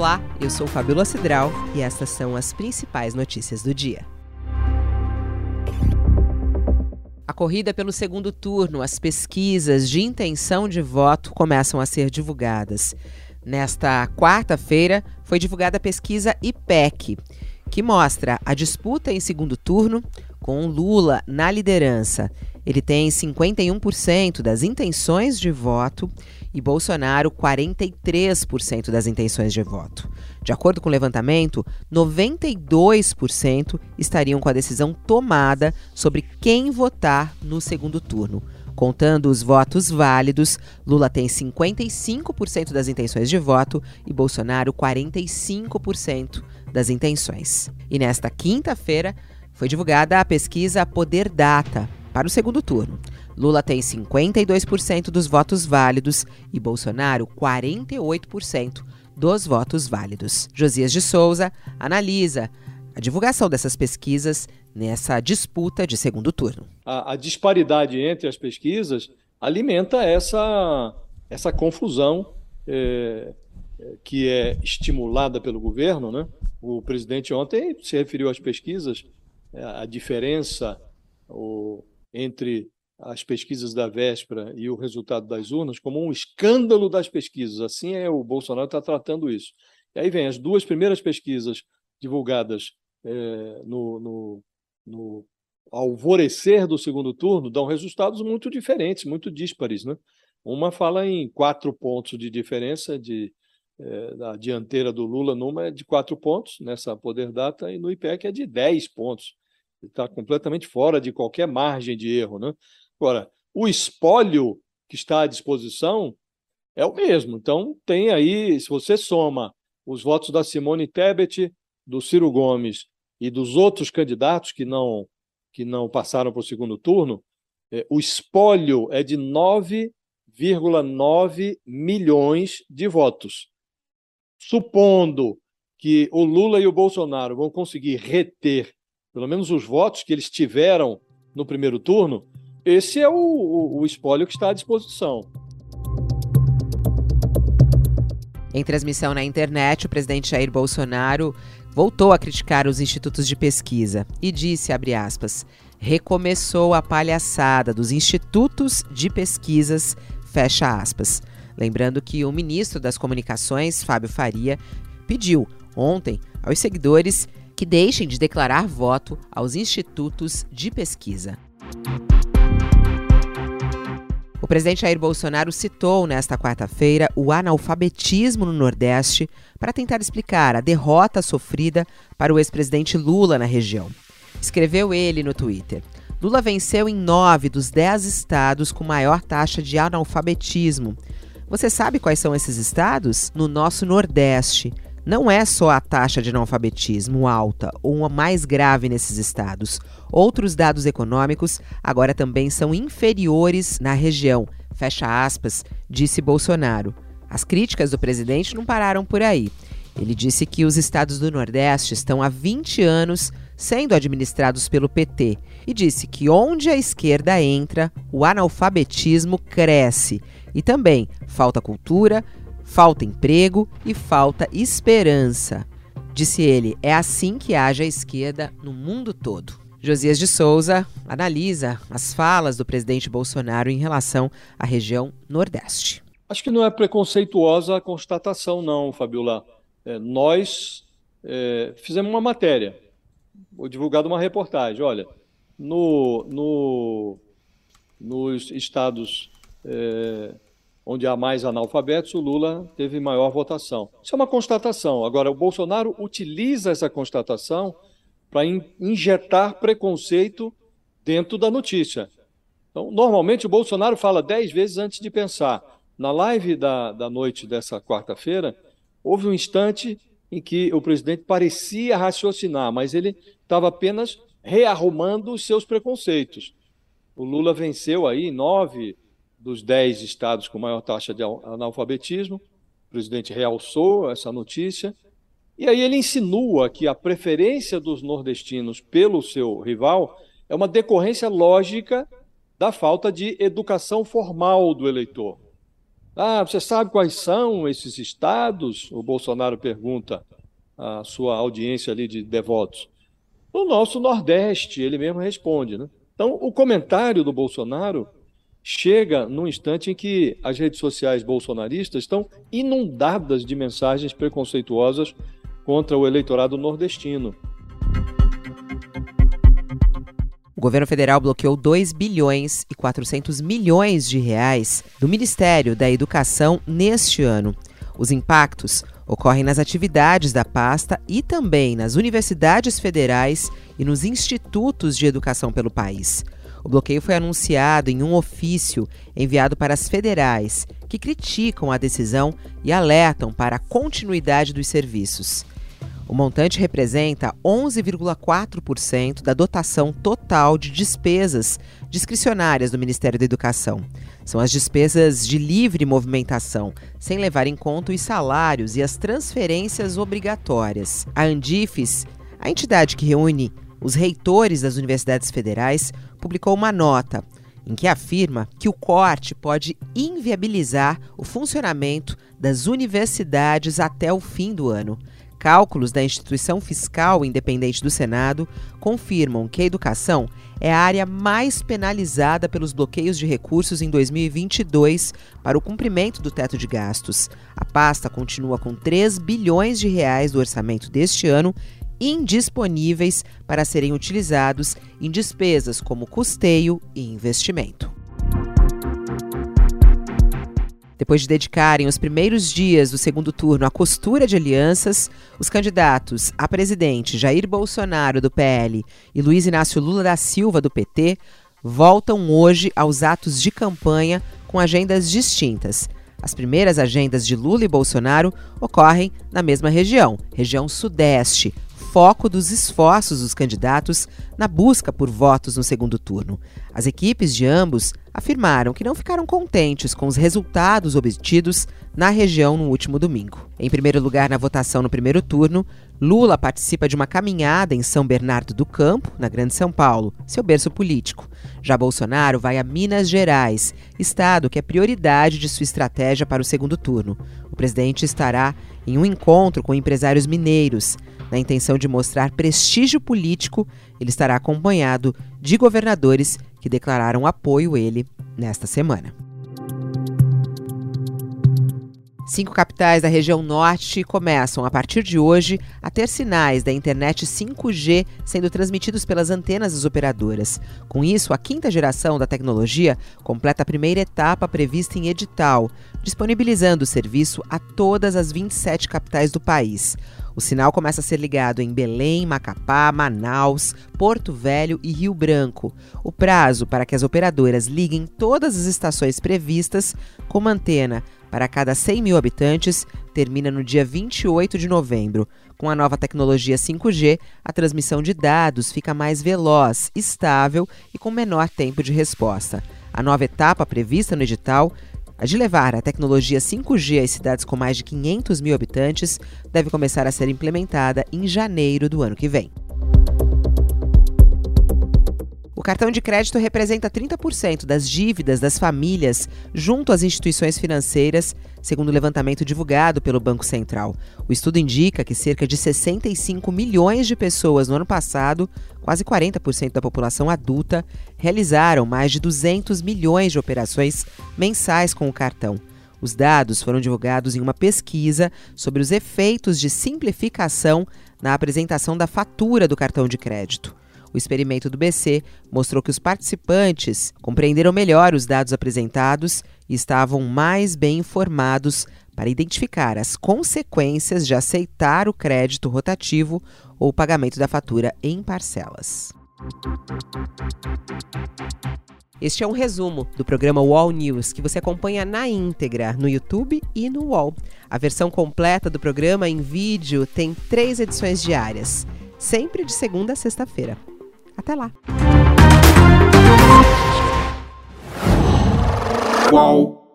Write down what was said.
Olá, eu sou Fabíola Cidral e estas são as principais notícias do dia. A corrida pelo segundo turno, as pesquisas de intenção de voto começam a ser divulgadas. Nesta quarta-feira, foi divulgada a pesquisa IPEC, que mostra a disputa em segundo turno com Lula na liderança. Ele tem 51% das intenções de voto e Bolsonaro 43% das intenções de voto. De acordo com o levantamento, 92% estariam com a decisão tomada sobre quem votar no segundo turno. Contando os votos válidos, Lula tem 55% das intenções de voto e Bolsonaro 45% das intenções. E nesta quinta-feira foi divulgada a pesquisa Poder Data para o segundo turno. Lula tem 52% dos votos válidos e Bolsonaro 48% dos votos válidos. Josias de Souza analisa a divulgação dessas pesquisas nessa disputa de segundo turno. A disparidade entre as pesquisas alimenta essa confusão que é estimulada pelo governo, né? O presidente ontem se referiu às pesquisas, a diferença entre as pesquisas da véspera e o resultado das urnas como um escândalo das pesquisas. Assim o Bolsonaro está tratando isso. E aí vem as duas primeiras pesquisas divulgadas no alvorecer do segundo turno, dão resultados muito diferentes, muito díspares, né? Uma fala em 4 pontos de diferença da dianteira do Lula, numa é de 4 pontos, nessa Poder Data, e no IPEC é de 10 pontos. Está completamente fora de qualquer margem de erro, né? Agora, o espólio que está à disposição é o mesmo. Então, tem aí, se você soma os votos da Simone Tebet, do Ciro Gomes e dos outros candidatos que não passaram para o segundo turno, o espólio é de 9,9 milhões de votos. Supondo que o Lula e o Bolsonaro vão conseguir reter pelo menos os votos que eles tiveram no primeiro turno, esse é o espólio que está à disposição. Em transmissão na internet, o presidente Jair Bolsonaro voltou a criticar os institutos de pesquisa e disse, abre aspas, recomeçou a palhaçada dos institutos de pesquisas, fecha aspas. Lembrando que o ministro das Comunicações, Fábio Faria, pediu ontem aos seguidores que deixem de declarar voto aos institutos de pesquisa. O presidente Jair Bolsonaro citou nesta quarta-feira o analfabetismo no Nordeste para tentar explicar a derrota sofrida para o ex-presidente Lula na região. Escreveu ele no Twitter: Lula venceu em 9 dos 10 estados com maior taxa de analfabetismo. Você sabe quais são esses estados? No nosso Nordeste. Não é só a taxa de analfabetismo alta ou uma mais grave nesses estados. Outros dados econômicos agora também são inferiores na região, fecha aspas, disse Bolsonaro. As críticas do presidente não pararam por aí. Ele disse que os estados do Nordeste estão há 20 anos sendo administrados pelo PT e disse que onde a esquerda entra, o analfabetismo cresce. E também falta cultura, falta emprego e falta esperança. Disse ele, é assim que age a esquerda no mundo todo. Josias de Souza analisa as falas do presidente Bolsonaro em relação à região Nordeste. Acho que não é preconceituosa a constatação, não, Fabiola. Nós fizemos uma matéria, divulgado uma reportagem. Olha, nos estados onde há mais analfabetos, o Lula teve maior votação. Isso é uma constatação. Agora, o Bolsonaro utiliza essa constatação para injetar preconceito dentro da notícia. Então, normalmente, o Bolsonaro fala 10 vezes antes de pensar. Na live da noite dessa quarta-feira, houve um instante em que o presidente parecia raciocinar, mas ele estava apenas rearrumando os seus preconceitos. O Lula venceu aí 9 dos 10 estados com maior taxa de analfabetismo. O presidente realçou essa notícia. E aí ele insinua que a preferência dos nordestinos pelo seu rival é uma decorrência lógica da falta de educação formal do eleitor. Você sabe quais são esses estados? O Bolsonaro pergunta à sua audiência ali de devotos. No nosso Nordeste, ele mesmo responde, né? Então, o comentário do Bolsonaro chega num instante em que as redes sociais bolsonaristas estão inundadas de mensagens preconceituosas contra o eleitorado nordestino. O governo federal bloqueou 2 bilhões e 400 milhões de reais do Ministério da Educação neste ano. Os impactos ocorrem nas atividades da pasta e também nas universidades federais e nos institutos de educação pelo país. O bloqueio foi anunciado em um ofício enviado para as federais, que criticam a decisão e alertam para a continuidade dos serviços. O montante representa 11,4% da dotação total de despesas discricionárias do Ministério da Educação. São as despesas de livre movimentação, sem levar em conta os salários e as transferências obrigatórias. A Andifes, a entidade que reúne os reitores das universidades federais, publicou uma nota em que afirma que o corte pode inviabilizar o funcionamento das universidades até o fim do ano. Cálculos da Instituição Fiscal Independente do Senado confirmam que a educação é a área mais penalizada pelos bloqueios de recursos em 2022 para o cumprimento do teto de gastos. A pasta continua com 3 bilhões de reais do orçamento deste ano indisponíveis para serem utilizados em despesas como custeio e investimento. Depois de dedicarem os primeiros dias do segundo turno à costura de alianças, os candidatos a presidente Jair Bolsonaro, do PL, e Luiz Inácio Lula da Silva, do PT, voltam hoje aos atos de campanha com agendas distintas. As primeiras agendas de Lula e Bolsonaro ocorrem na mesma região Sudeste, foco dos esforços dos candidatos na busca por votos no segundo turno. As equipes de ambos afirmaram que não ficaram contentes com os resultados obtidos na região no último domingo. Em primeiro lugar na votação no primeiro turno, Lula participa de uma caminhada em São Bernardo do Campo, na Grande São Paulo, seu berço político. Já Bolsonaro vai a Minas Gerais, estado que é prioridade de sua estratégia para o segundo turno. O presidente estará em um encontro com empresários mineiros. Na intenção de mostrar prestígio político, ele estará acompanhado de governadores que declararam apoio a ele nesta semana. 5 capitais da região norte começam, a partir de hoje, a ter sinais da internet 5G sendo transmitidos pelas antenas das operadoras. Com isso, a 5ª geração da tecnologia completa a primeira etapa prevista em edital, disponibilizando o serviço a todas as 27 capitais do país. O sinal começa a ser ligado em Belém, Macapá, Manaus, Porto Velho e Rio Branco. O prazo para que as operadoras liguem todas as estações previstas com uma antena para cada 100 mil habitantes termina no dia 28 de novembro. Com a nova tecnologia 5G, a transmissão de dados fica mais veloz, estável e com menor tempo de resposta. A nova etapa prevista no edital, a de levar a tecnologia 5G às cidades com mais de 500 mil habitantes, deve começar a ser implementada em janeiro do ano que vem. O cartão de crédito representa 30% das dívidas das famílias junto às instituições financeiras, segundo o levantamento divulgado pelo Banco Central. O estudo indica que cerca de 65 milhões de pessoas no ano passado, quase 40% da população adulta, realizaram mais de 200 milhões de operações mensais com o cartão. Os dados foram divulgados em uma pesquisa sobre os efeitos de simplificação na apresentação da fatura do cartão de crédito. O experimento do BC mostrou que os participantes compreenderam melhor os dados apresentados e estavam mais bem informados para identificar as consequências de aceitar o crédito rotativo ou o pagamento da fatura em parcelas. Este é um resumo do programa UOL News, que você acompanha na íntegra no YouTube e no UOL. A versão completa do programa em vídeo tem 3 edições diárias, sempre de segunda a sexta-feira. Até lá! UOL.